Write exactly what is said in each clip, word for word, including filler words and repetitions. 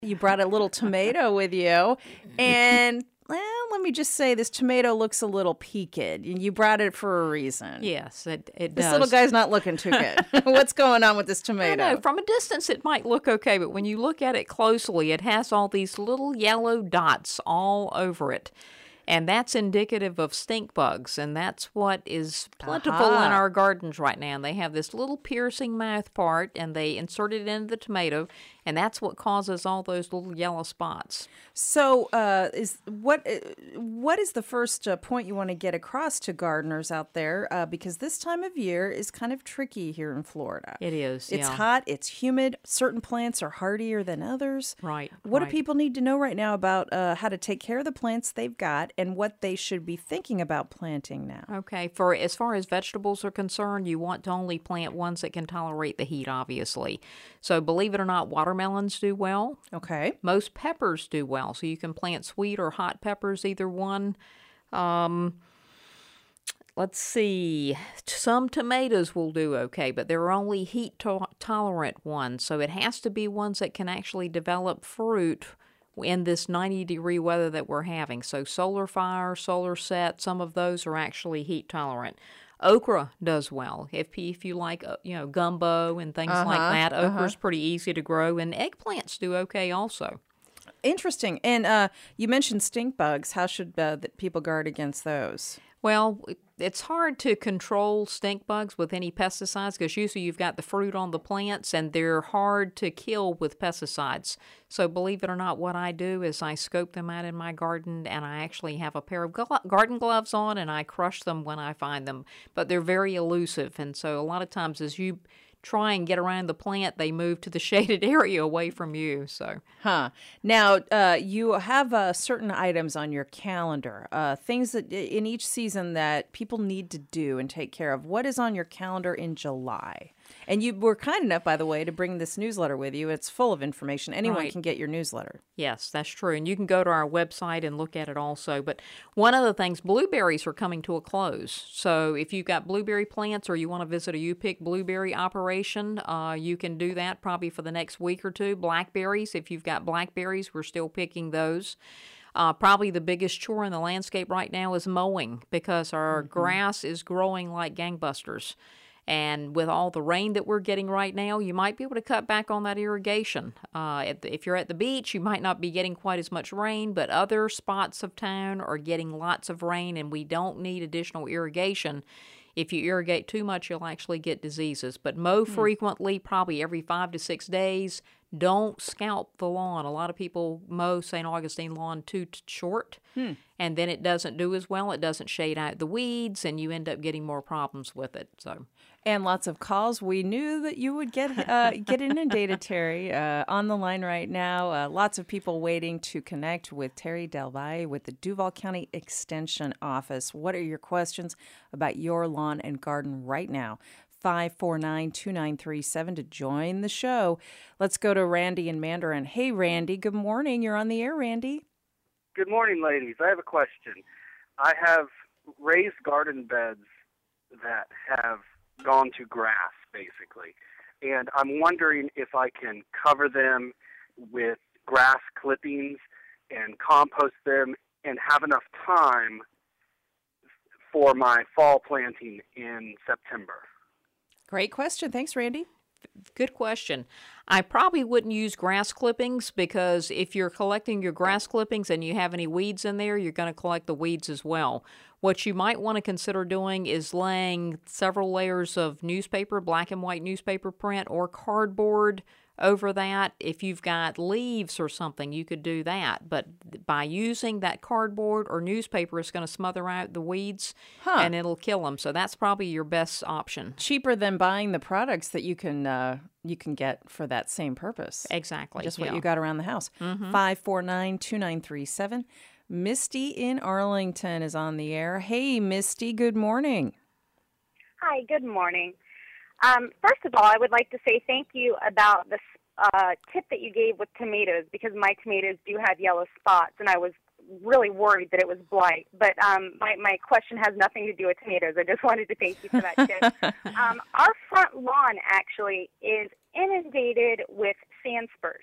You brought a little tomato with you, and well, let me just say this tomato looks a little peaked, and you brought it for a reason. Yes, it, it This does. little guy's not looking too good. What's going on with this tomato? I know, from a distance it might look okay, but when you look at it closely, it has all these little yellow dots all over it. And that's indicative of stink bugs, and that's what is plentiful Aha. in our gardens right now. And they have this little piercing mouth part, and they insert it into the tomato, and that's what causes all those little yellow spots. So, uh, is what uh, what is the first uh, point you want to get across to gardeners out there? Uh, because this time of year is kind of tricky here in Florida. It is, It's yeah. hot. It's humid. Certain plants are hardier than others. Right, What right. do people need to know right now about uh, how to take care of the plants they've got and what they should be thinking about planting now? Okay, for as far as vegetables are concerned, you want to only plant ones that can tolerate the heat, obviously. So believe it or not, watermelons do well. Okay. Most peppers do well, so you can plant sweet or hot peppers, either one. Um, let's see, some tomatoes will do okay, but there are only heat to- tolerant ones, so it has to be ones that can actually develop fruit in this ninety degree weather that we're having. So solar fire, solar set, some of those are actually heat tolerant. Okra does well. If if you like, uh, you know, gumbo and things Uh-huh, like that, okra's uh-huh. pretty easy to grow, and eggplants do okay also. Interesting. And uh, you mentioned stink bugs. How should uh, the people guard against those? Well, it's hard to control stink bugs with any pesticides because usually you've got the fruit on the plants and they're hard to kill with pesticides. So believe it or not, what I do is I scope them out in my garden and I actually have a pair of glo- garden gloves on and I crush them when I find them. But they're very elusive, and so a lot of times as you try and get around the plant, they move to the shaded area away from you. So, Huh. Now, uh, you have uh, certain items on your calendar, uh, things that in each season that people need to do and take care of. What is on your calendar in July? And you were kind enough, by the way, to bring this newsletter with you. It's full of information. Anyone Right. can get your newsletter. yes, that's true. And you can go to our website and look at it also. But one of the things, blueberries are coming to a close. So if you've got blueberry plants or you want to visit a U-Pick blueberry operation, uh, you can do that probably for the next week or two. Blackberries, if you've got blackberries, we're still picking those. Uh, probably the biggest chore in the landscape right now is mowing because our grass is growing like gangbusters. And with all the rain that we're getting right now, you might be able to cut back on that irrigation. Uh, at the, if you're at the beach, you might not be getting quite as much rain, but other spots of town are getting lots of rain, and we don't need additional irrigation. If you irrigate too much, you'll actually get diseases. But mow frequently, probably every five to six days. Don't scalp the lawn. A lot of people mow Saint Augustine lawn too t- short, and then it doesn't do as well. It doesn't shade out the weeds, and you end up getting more problems with it. So, And lots of calls. We knew that you would get uh, get inundated, Terry. Uh, on the line right now, uh, lots of people waiting to connect with Terry Del Valle with the Duval County Extension Office. What are your questions about your lawn and garden right now? five four nine, two nine three seven to join the show. Let's go to Randy in Mandarin. Hey, Randy. Good morning. You're on the air, Randy. Good morning, ladies. I have a question. I have raised garden beds that have gone to grass, basically, and I'm wondering if I can cover them with grass clippings and compost them and have enough time for my fall planting in September. Great question. Thanks, Randy. good question. I probably wouldn't use grass clippings because if you're collecting your grass clippings and you have any weeds in there, you're going to collect the weeds as well. What you might want to consider doing is laying several layers of newspaper, black and white newspaper print, or cardboard over that. If you've got leaves or something, you could do that. But by using that cardboard or newspaper, it's going to smother out the weeds Huh. and it'll kill them. So that's probably your best option. Cheaper than buying the products that you can uh, you can get for that same purpose. Exactly. Just yeah. what you got around the house. five four nine, two nine three seven. Misty in Arlington is on the air. Hey, Misty, good morning. Hi, good morning. Um, first of all, I would like to say thank you about the uh, tip that you gave with tomatoes, because my tomatoes do have yellow spots, and I was really worried that it was blight. But um, my, my question has nothing to do with tomatoes. I just wanted to thank you for that tip. um, our front lawn actually is inundated with sand spurs.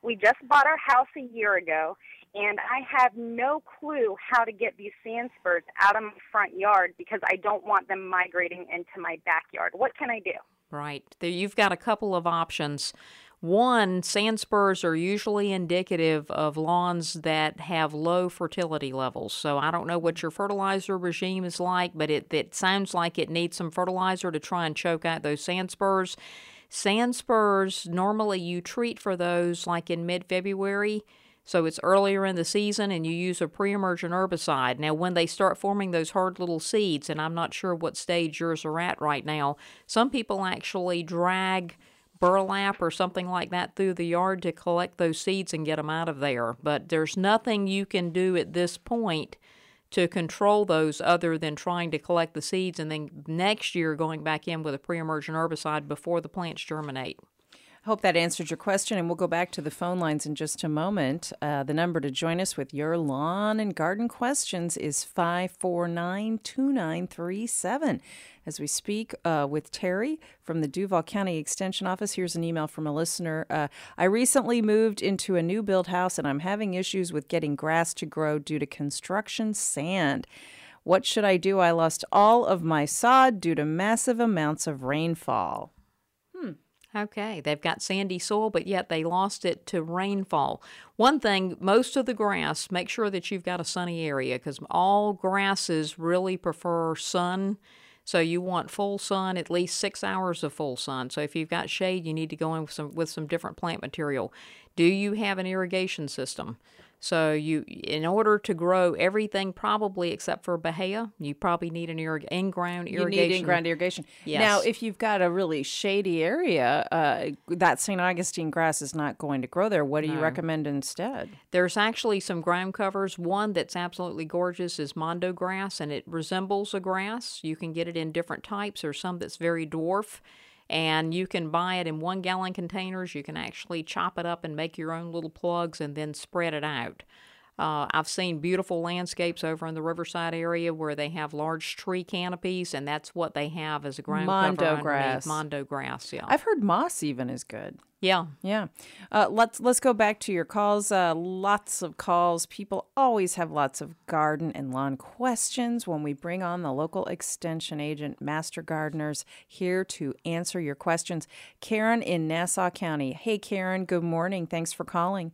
We just bought our house a year ago, and I have no clue how to get these sand spurs out of my front yard because I don't want them migrating into my backyard. What can I do? Right. There, you've got a couple of options. One, sand spurs are usually indicative of lawns that have low fertility levels. So I don't know what your fertilizer regime is like, but it, it sounds like it needs some fertilizer to try and choke out those sand spurs. Sand spurs, normally you treat for those like in mid-February. So it's earlier in the season, and you use a pre-emergent herbicide. Now, when they start forming those hard little seeds, and I'm not sure what stage yours are at right now, some people actually drag burlap or something like that through the yard to collect those seeds and get them out of there. But there's nothing you can do at this point to control those other than trying to collect the seeds and then next year going back in with a pre-emergent herbicide before the plants germinate. Hope that answered your question, and we'll go back to the phone lines in just a moment. Uh, the number to join us with your lawn and garden questions is five four nine, two nine three seven. As we speak uh, with Terry from the Duval County Extension Office, here's an email from a listener. Uh, I recently moved into a new build house, and I'm having issues with getting grass to grow due to construction sand. What should I do? I lost all of my sod due to massive amounts of rainfall. Hmm. Okay, they've got sandy soil, but yet they lost it to rainfall. One thing, most of the grass, make sure that you've got a sunny area because all grasses really prefer sun. So you want full sun, at least six hours of full sun. So if you've got shade, you need to go in with some, with some different plant material. Do you have an irrigation system? So you, in order to grow everything probably except for bahia, you probably need an irrig- in-ground irrigation. You need in-ground irrigation. Yes. Now, if you've got a really shady area, uh, that Saint Augustine grass is not going to grow there. What do you No. recommend instead? There's actually some ground covers. One that's absolutely gorgeous is mondo grass, and it resembles a grass. You can get it in different types. There's some that's very dwarf. And you can buy it in one gallon containers. You can actually chop it up and make your own little plugs and then spread it out. Uh, I've seen beautiful landscapes over in the Riverside area where they have large tree canopies, and that's what they have as a ground Mondo cover underneath. grass. Mondo grass, yeah. I've heard moss even is good. Yeah. Yeah. Uh, let's let's go back to your calls. Uh, lots of calls. People always have lots of garden and lawn questions when we bring on the local extension agent, Master Gardeners, here to answer your questions. Karen in Nassau County. Hey, Karen. Good morning. Thanks for calling.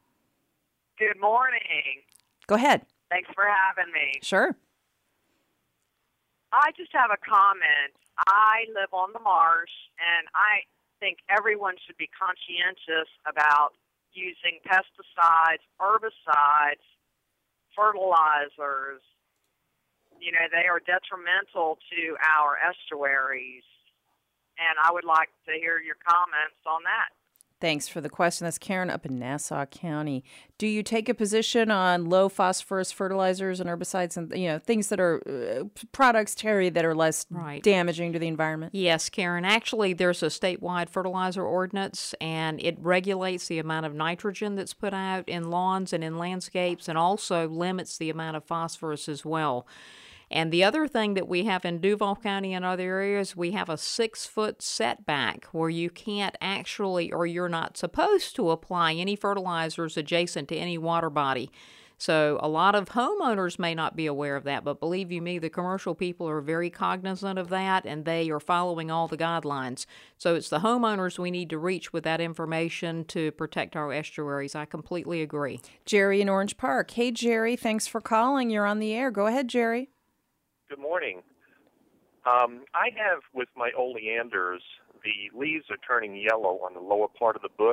Good morning. Go ahead. Thanks for having me. Sure. I just have a comment. I live on the marsh, and I think everyone should be conscientious about using pesticides, herbicides, fertilizers. You know, they are detrimental to our estuaries, and I would like to hear your comments on that. Thanks for the question. That's Karen up in Nassau County. Do you take a position on low phosphorus fertilizers and herbicides and, you know, things that are uh, products, Terry, that are less Right. damaging to the environment? Yes, Karen. Actually, there's a statewide fertilizer ordinance, and it regulates the amount of nitrogen that's put out in lawns and in landscapes, and also limits the amount of phosphorus as well. And the other thing that we have in Duval County and other areas, we have a six-foot setback where you can't actually, or you're not supposed to apply any fertilizers adjacent to any water body. So a lot of homeowners may not be aware of that, but believe you me, the commercial people are very cognizant of that, and they are following all the guidelines. So it's the homeowners we need to reach with that information to protect our estuaries. I completely agree. Jerry in Orange Park. Hey, Jerry, thanks for calling. You're on the air. Go ahead, Jerry. Good morning. Um, I have with my oleanders, the leaves are turning yellow on the lower part of the bush.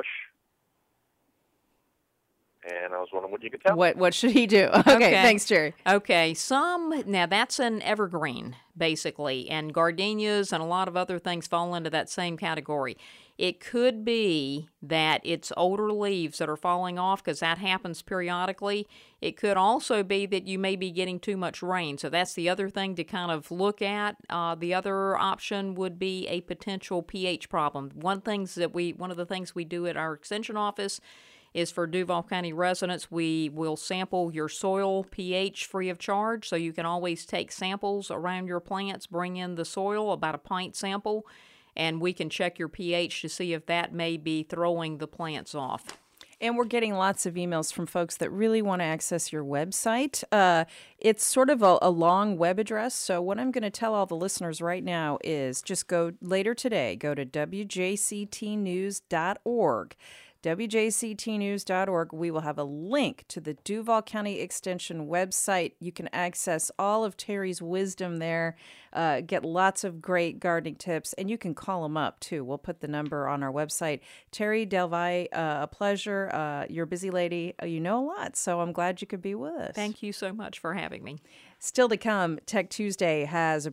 And I was wondering what you could tell me. What what should he do? Okay, Okay. thanks, Jerry. Okay, some, now that's an evergreen, basically, and gardenias and a lot of other things fall into that same category. It could be that it's older leaves that are falling off because that happens periodically. It could also be that you may be getting too much rain, so that's the other thing to kind of look at. Uh, the other option would be a potential pH problem. One things that we, one of the things we do at our extension office is for Duval County residents, we will sample your soil pH free of charge, so you can always take samples around your plants, bring in the soil, about a pint sample, and we can check your pH to see if that may be throwing the plants off. And we're getting lots of emails from folks that really want to access your website. Uh, it's sort of a, a long web address. So what I'm going to tell all the listeners right now is just go later today, go to w j c t news dot org. w j c t news dot org. We will have a link to the Duval County Extension website. You can access all of Terry's wisdom there, uh, get lots of great gardening tips, and you can call him up, too. We'll put the number on our website. Terry Del Valle, uh, a pleasure. Uh, you're a busy lady. Uh, you know a lot, so I'm glad you could be with us. Thank you so much for having me. Still to come, Tech Tuesday has a